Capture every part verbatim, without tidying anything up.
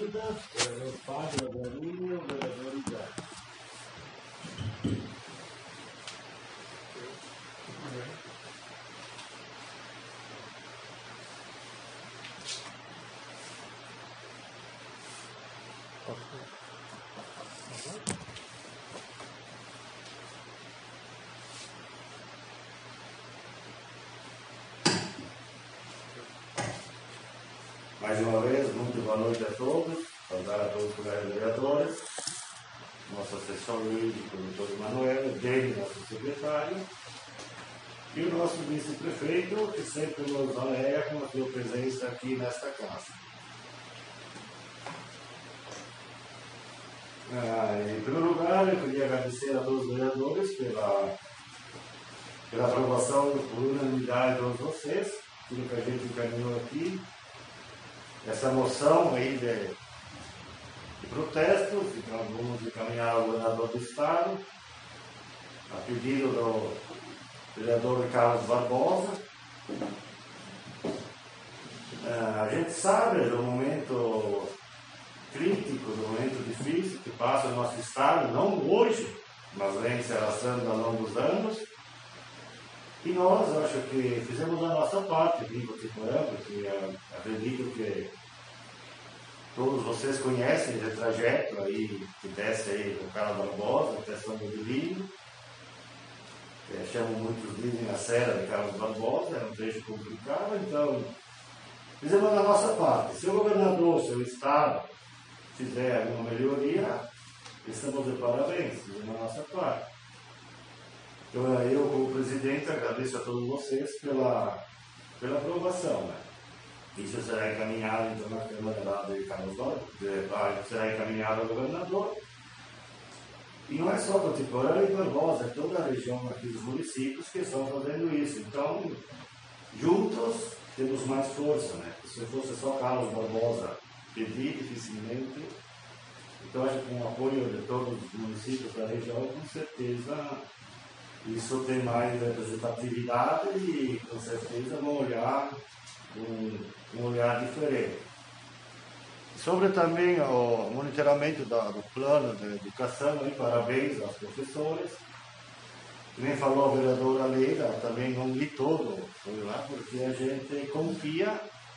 Cândida, vereador Fábio Agarinho, vereador Isaac. Mais uma vez, muito boa noite a todos, saudar a todos os colegas vereadores, nosso assessor jurídico, doutor Emanuel, dele, nosso secretário, e o nosso vice-prefeito, que sempre nos honra com a sua presença aqui nesta casa. Ah, em primeiro lugar, eu queria agradecer a todos os vereadores pela, pela aprovação por unanimidade de todos vocês, tudo que a gente encaminhou aqui. Essa moção aí de, de protestos, que nós vamos encaminhar ao governador do Estado, a pedido do vereador Carlos Barbosa. Ah, a gente sabe do momento crítico, do momento difícil que passa o nosso Estado, não hoje, mas vem se arrastando ao longo dos anos. E nós, acho que fizemos a nossa parte aqui em Botiporã, porque uh, acredito que todos vocês conhecem esse trajeto aí, que desce aí do Carlos Barbosa até São Miguelino. É, chamam muitos dizem a Serra de Carlos Barbosa, é um trecho complicado, então fizemos a nossa parte. Se o governador, se o Estado fizer alguma melhoria, estamos de parabéns, fizemos a nossa parte. Então, eu, como presidente, agradeço a todos vocês pela, pela aprovação. Né? Isso será encaminhado, então, na Câmara lá de Carlos Barbosa, será encaminhado ao governador. E não é só Botiporã e Barbosa, é toda a região aqui dos municípios que estão fazendo isso. Então, juntos, temos mais força. Né? Se fosse só Carlos Barbosa pedir, dificilmente. Então, acho que com o apoio de todos os municípios da região, com certeza, isso tem mais representatividade e, com certeza, vão olhar um, um olhar diferente. Sobre também o monitoramento da, do plano de educação, aí, parabéns aos professores. Nem falou a vereadora Leila, também não li todo, foi lá, porque a gente confia,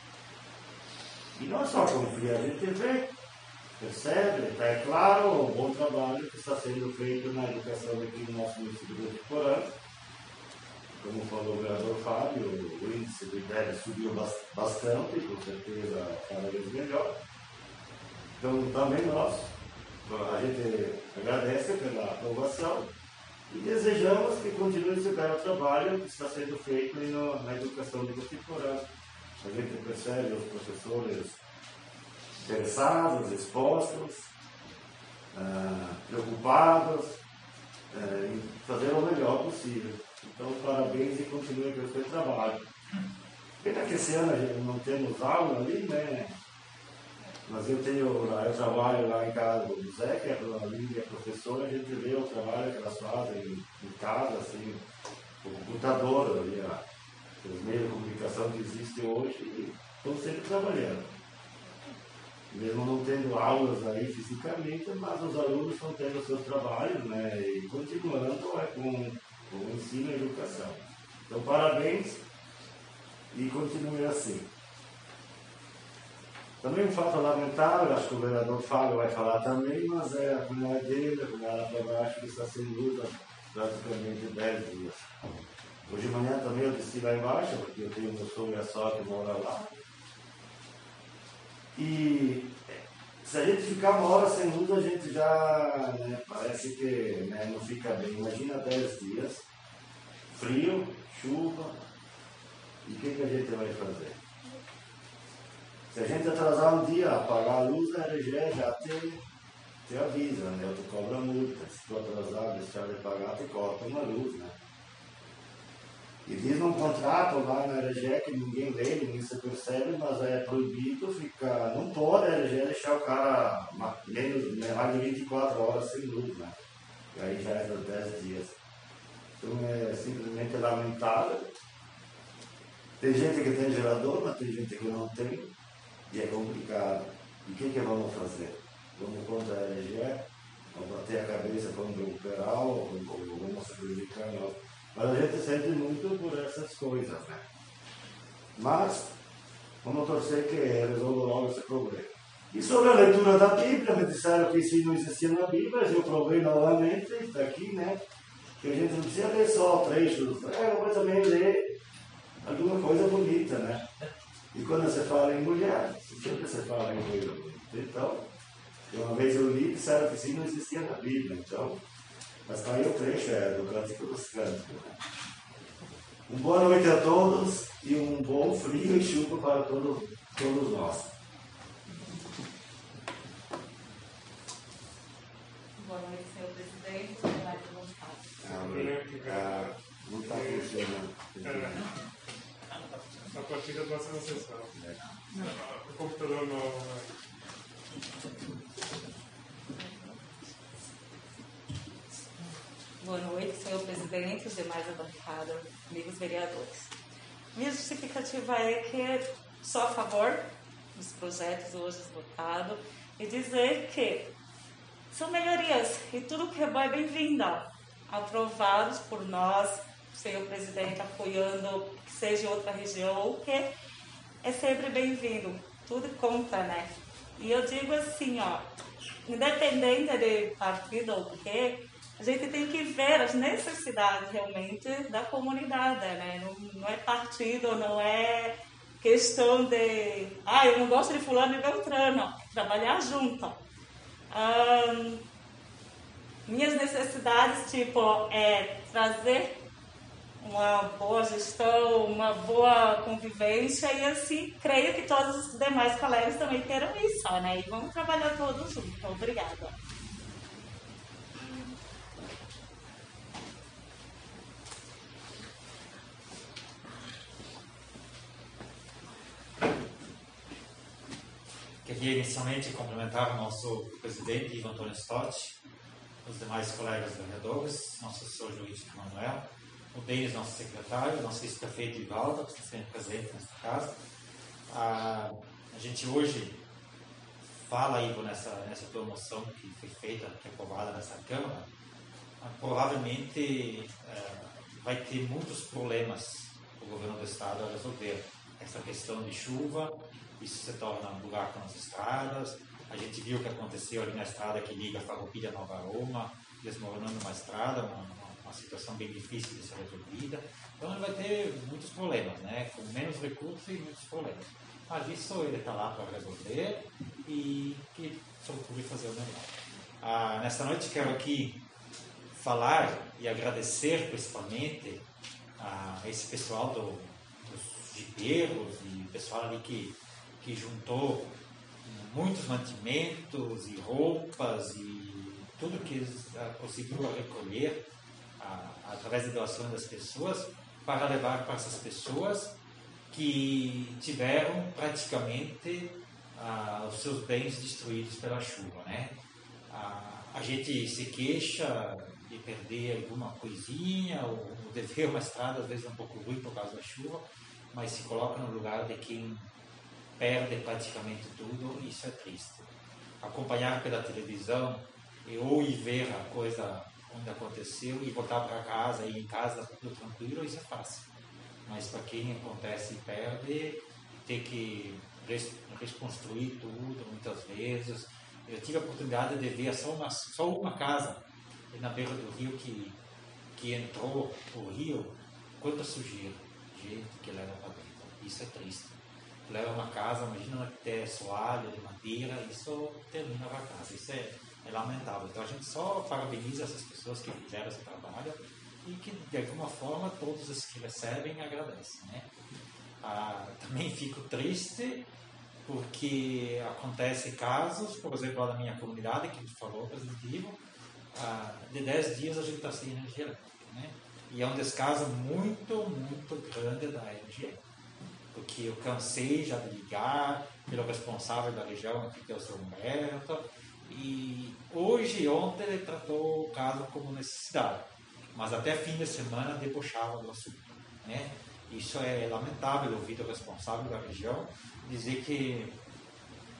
e não só confia, a gente vê, percebe, está é claro o bom trabalho que está sendo feito na educação aqui no nosso município de Botiporã. Como falou o vereador Fábio, o índice do I D E B subiu bastante, com certeza cada vez melhor. Então também nós, a gente agradece pela aprovação e desejamos que continue esse belo trabalho que está sendo feito no, na educação de Botiporã. A gente percebe os professores interessados, expostos, uh, preocupados uh, em fazer o melhor possível. Então, parabéns e continue com esse trabalho. Pena que esse ano a gente não temos aula ali, né? Mas eu tenho, eu trabalho lá em casa do Zé, que é a minha professora, a gente vê o trabalho que elas fazem em casa, assim, o computador, ali, a, os meios de comunicação que existem hoje, e estão sempre trabalhando. Mesmo não tendo aulas aí fisicamente, mas os alunos estão tendo o seu trabalho, né, e continuando é, com, com o ensino e a educação. Então, parabéns e continue assim. Também um fato lamentável, acho que o vereador Fábio vai falar também, mas é a comunidade dele, a comunidade para baixo, que está sem luz há praticamente dez dias. Hoje de manhã também eu desci lá embaixo, porque eu tenho meu sogro e a sogra que mora lá. E se a gente ficar uma hora sem luz, a gente já, né, parece que, né, não fica bem. Imagina dez dias, frio, chuva, e o que, que a gente vai fazer? Se a gente atrasar um dia, apagar a luz, a R G já te, te avisa, né? Ou te cobra multa. Se tu atrasar, deixar de pagar, te corta uma luz, né? E diz num contrato lá na R G que ninguém lê, ninguém se percebe, mas é proibido ficar. Não pode a R G deixar o cara menos, mais de vinte e quatro horas sem luz, né? E aí já é dos dez dias. Então é simplesmente lamentável. Tem gente que tem gerador, mas tem gente que não tem. E é complicado. E o que, que vamos fazer? Vamos contra a L G, vamos bater a cabeça contra o Peral, ou, ou vamos sacrificar nós. Mas a gente sente muito por essas coisas, né? Mas vamos torcer que resolva logo esse problema. E sobre a leitura da Bíblia, me disseram que isso não existia na Bíblia, eu provei novamente, está aqui, né? Que a gente não precisa ler só trechos, é uma coisa meio ler alguma coisa bonita, né? E quando você fala em mulher, sempre você fala em coisa bonita. Então, uma vez eu li, disseram que isso não existia na Bíblia, então, mas está aí o trecho, é do Cântico dos Cânticos, né? Uma boa noite a todos e um bom frio e chuva para todos, todos nós. Boa noite, senhor presidente. Boa noite, vontade. Ah, não está funcionando. A partir da próxima sessão. É. O computador novo. Boa noite, senhor presidente, os demais da bancada, amigos vereadores. Minha justificativa é que sou a favor dos projetos hoje votados e dizer que são melhorias e tudo que é bom é bem-vinda. Aprovados por nós, senhor presidente, apoiando que seja outra região ou que é sempre bem-vindo. Tudo conta, né? E eu digo assim, ó, independente de partido ou o quê, a gente tem que ver as necessidades realmente da comunidade, né? Não, não é partido, não é questão de, ah, eu não gosto de fulano e beltrano, trabalhar junto. Hum, minhas necessidades, tipo, é trazer uma boa gestão, uma boa convivência e assim, creio que todos os demais colegas também queiram isso, né? E vamos trabalhar todos juntos. Obrigada. Queria inicialmente cumprimentar o nosso presidente, Ivan Antônio Stott, os demais colegas vereadores, nosso assessor jurídico Manuel, o Denis, nosso secretário, nosso vice-prefeito Ivaldo, que está sempre presente nesta casa. Ah, a gente hoje fala, Ivo, nessa, nessa tua moção que foi feita, que é aprovada nessa Câmara, ah, provavelmente ah, vai ter muitos problemas para o governo do Estado a resolver. Essa questão de chuva, isso se torna um buraco nas estradas. A gente viu o que aconteceu ali na estrada que liga Farroupilha a Nova Roma, desmoronando uma estrada, uma, uma situação bem difícil de ser resolvida. Então ele vai ter muitos problemas, né? Com menos recursos e muitos problemas. Mas isso ele está lá para resolver e que só procure fazer o melhor. Ah, nesta noite quero aqui falar e agradecer principalmente a esse pessoal do, dos jipeiros e o pessoal ali que, que juntou muitos mantimentos e roupas e tudo que eles ah, conseguiram recolher ah, através de doações das pessoas para levar para essas pessoas que tiveram praticamente ah, os seus bens destruídos pela chuva, né? Ah, a gente se queixa de perder alguma coisinha ou de ver uma estrada às vezes um pouco ruim por causa da chuva, mas se coloca no lugar de quem perde praticamente tudo, isso é triste. Acompanhar pela televisão e ou ir ver a coisa onde aconteceu e voltar para casa e em casa tudo tranquilo, isso é fácil. Mas para quem acontece e perde, ter que reconstruir tudo muitas vezes. Eu tive a oportunidade de ver só uma, só uma casa na beira do rio que, que entrou o rio, quanta sujeira, gente que leva para dentro. Isso é triste. Leva uma casa, imagina até soalho de madeira, isso termina a casa. Isso é, é lamentável. Então a gente só parabeniza essas pessoas que fizeram esse trabalho e que de alguma forma todos os que recebem agradecem, né? Ah, também fico triste porque acontecem casos, por exemplo, lá na minha comunidade, que tu falou, positivo, ah, de dez dias a gente está sem energia elétrica, né? E é um descaso muito, muito grande da energia, porque eu cansei já de ligar pelo responsável da região, que é o senhor Humberto, e hoje e ontem ele tratou o caso como necessidade, mas até fim de semana debochava do assunto, né? Isso é lamentável ouvir o responsável da região dizer que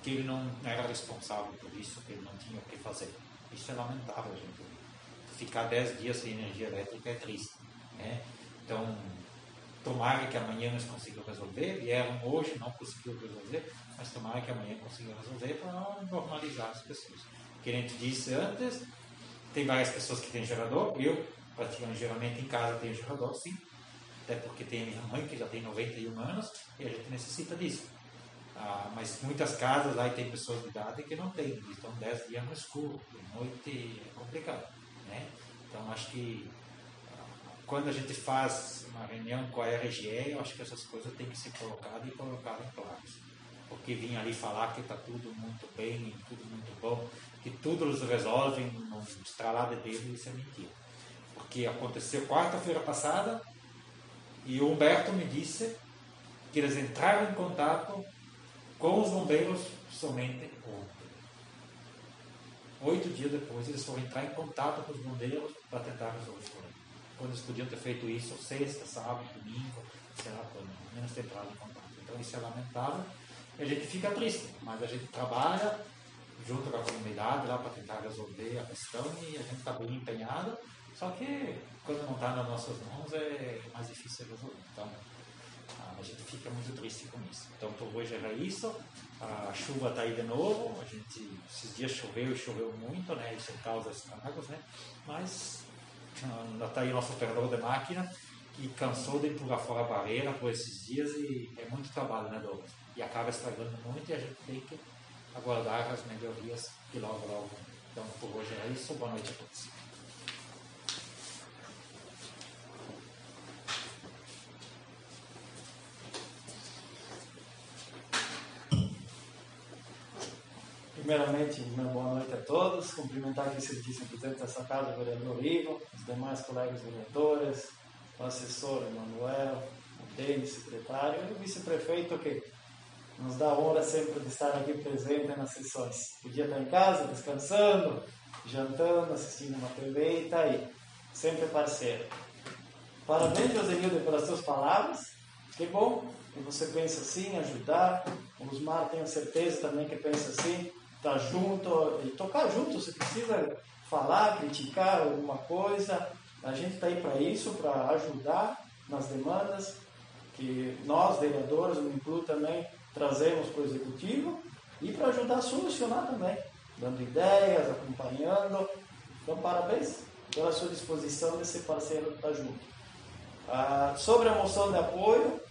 que ele não era responsável por isso, que ele não tinha o que fazer. Isso é lamentável, gente. Ficar dez dias sem energia elétrica é triste, né? Então, tomara que amanhã nós consigamos resolver. Vieram hoje, não conseguiu resolver, mas tomara que amanhã consigam resolver para normalizar as pessoas. Que a gente disse antes, tem várias pessoas que têm gerador. Eu, praticamente, geralmente em casa tenho gerador, sim. Até porque tem a minha mãe, que já tem noventa e um anos, e a gente necessita disso. Ah, mas muitas casas lá tem pessoas de idade que não têm, estão dez dias no escuro, de noite é complicado, né? Então acho que quando a gente faz uma reunião com a R G E, eu acho que essas coisas têm que ser colocadas e colocadas em claros. Porque vir ali falar que está tudo muito bem, tudo muito bom, que tudo eles resolvem num estralar de dedo, isso é mentira. Porque aconteceu quarta-feira passada e o Humberto me disse que eles entraram em contato com os bombeiros somente ontem. Oito dias depois, eles foram entrar em contato com os bombeiros para tentar resolver o problema. Quando eles podiam ter feito isso sexta, sábado, domingo, sei lá quando, menos ter entrado em contato. Então isso é lamentável. E a gente fica triste, mas a gente trabalha junto com a comunidade lá para tentar resolver a questão e a gente está bem empenhado. Só que quando não está nas nossas mãos é mais difícil resolver. Então, a gente fica muito triste com isso. Então, por hoje era isso. A chuva está aí de novo. A gente, esses dias choveu e choveu muito, né? Isso causa estragos, né? Mas ainda está aí o nosso operador de máquina que cansou de empurrar fora a barreira por esses dias e é muito trabalho, né, Douglas? E acaba estragando muito e a gente tem que aguardar as melhorias que logo, logo. Então, por hoje era isso. Boa noite a todos. Primeiramente, uma boa noite a todos. Cumprimentar aqui o serviço presidente dessa casa, o vereador Ivo, os demais colegas vereadores, o assessor Emanuel, o Denis, secretário, e o vice-prefeito que nos dá a honra sempre de estar aqui presente nas sessões. Podia estar em casa, descansando, jantando, assistindo uma T V e está aí, sempre parceiro. Parabéns, Josenildo, pelas suas palavras. Que bom que você pensa assim, ajudar. O Osmar, tenho certeza também que pensa assim. Estar junto, e tocar junto, se precisa falar, criticar alguma coisa, a gente está aí para isso, para ajudar nas demandas que nós, vereadores, me incluo também, trazemos para o Executivo e para ajudar a solucionar também, dando ideias, acompanhando. Então, parabéns pela sua disposição de ser parceiro estar junto. Ah, sobre a moção de apoio,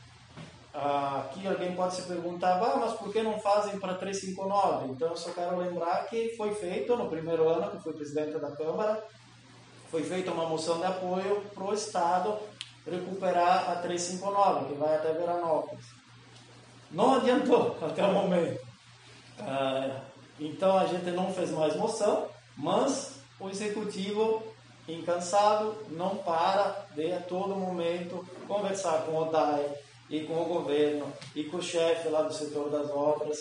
Ah, aqui alguém pode se perguntar, ah, mas por que não fazem para trezentos e cinquenta e nove? Então eu só quero lembrar que foi feito no primeiro ano que fui presidente da Câmara, foi feita uma moção de apoio para o Estado recuperar a trezentos e cinquenta e nove, que vai até Veranópolis. Não adiantou até o momento. Ah, então a gente não fez mais moção, mas o Executivo, incansável, não para de a todo momento conversar com o D A E, e com o governo, e com o chefe lá do setor das obras.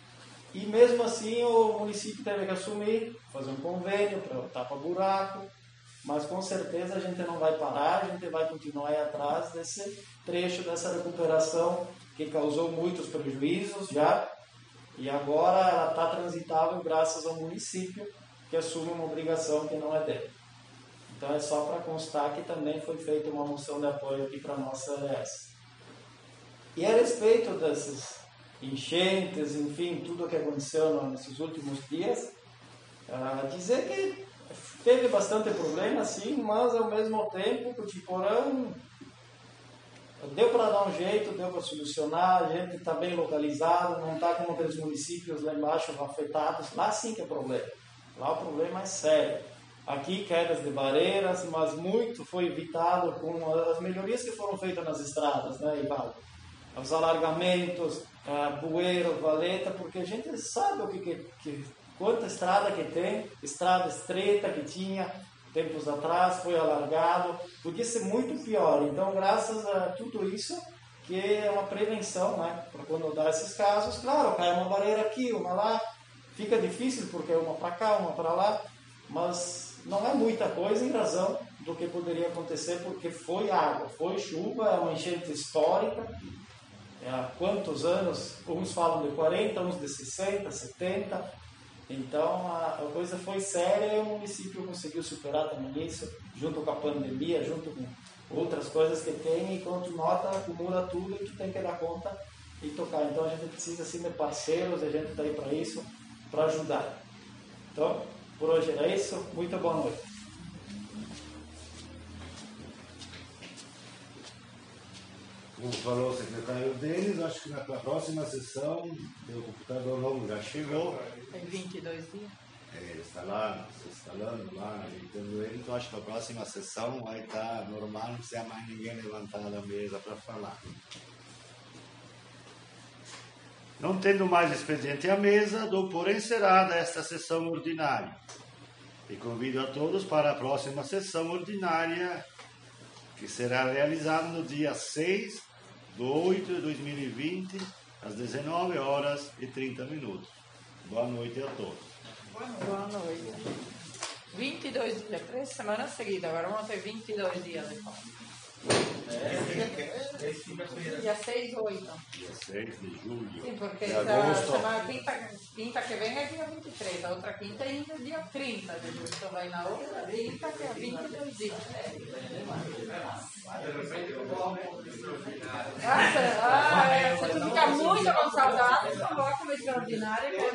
E mesmo assim o município teve que assumir, fazer um convênio para tapar buraco, mas com certeza a gente não vai parar, a gente vai continuar aí atrás desse trecho, dessa recuperação que causou muitos prejuízos já, e agora ela está transitável graças ao município que assume uma obrigação que não é dele. Então é só para constar que também foi feita uma moção de apoio aqui para a nossa L S. E a respeito dessas enchentes, enfim, tudo o que aconteceu nesses últimos dias, uh, dizer que teve bastante problema, sim, mas ao mesmo tempo o Tiporã deu para dar um jeito, deu para solucionar, a gente está bem localizado, não está como aqueles municípios lá embaixo afetados, lá sim que é problema, lá o problema é sério. Aqui quedas de barreiras, mas muito foi evitado com as melhorias que foram feitas nas estradas, né, Ivaldo? Os alargamentos, uh, bueiro, valeta, porque a gente sabe o que, que, que quanta estrada que tem, estrada estreita que tinha tempos atrás, foi alargado, podia ser muito pior. Então, graças a tudo isso, que é uma prevenção, né, para quando dá esses casos, claro, cai uma barreira aqui, uma lá, fica difícil porque é uma para cá, uma para lá, mas não é muita coisa em razão do que poderia acontecer, porque foi água, foi chuva, é uma enchente histórica. há quantos anos, uns falam de quarenta, uns de sessenta, setenta, então a, a coisa foi séria e o município conseguiu superar também isso, junto com a pandemia, junto com outras coisas que tem, e quando nota, acumula tudo e tu tem que dar conta e tocar. Então a gente precisa assim de parceiros, a gente está aí para isso, para ajudar. Então, por hoje era isso, muito boa noite. Como falou o secretário Denis, acho que na próxima sessão o computador novo já chegou. Tem vinte e dois dias. É, ele está lá, se instalando lá, ajeitando ele, então acho que a próxima sessão vai estar normal, não precisa mais ninguém levantar da mesa para falar. Não tendo mais expediente à mesa, dou por encerrada esta sessão ordinária. E convido a todos para a próxima sessão ordinária, que será realizada no dia seis de oito de dois mil e vinte, às dezenove horas e trinta minutos. Boa noite a todos. Boa noite. vinte e dois dias, três semanas seguidas, agora vamos ter vinte e dois dias de folga. Dia seis ou oito? Dia seis de julho. Sim, porque de essa agosto. semana, quinta, quinta que vem é dia vinte e três, a outra quinta é ainda dia trinta de julho. Então vai na outra quinta que é vinte e dois dias. Ah, se tu ficar muito com saudade, coloca uma extraordinária.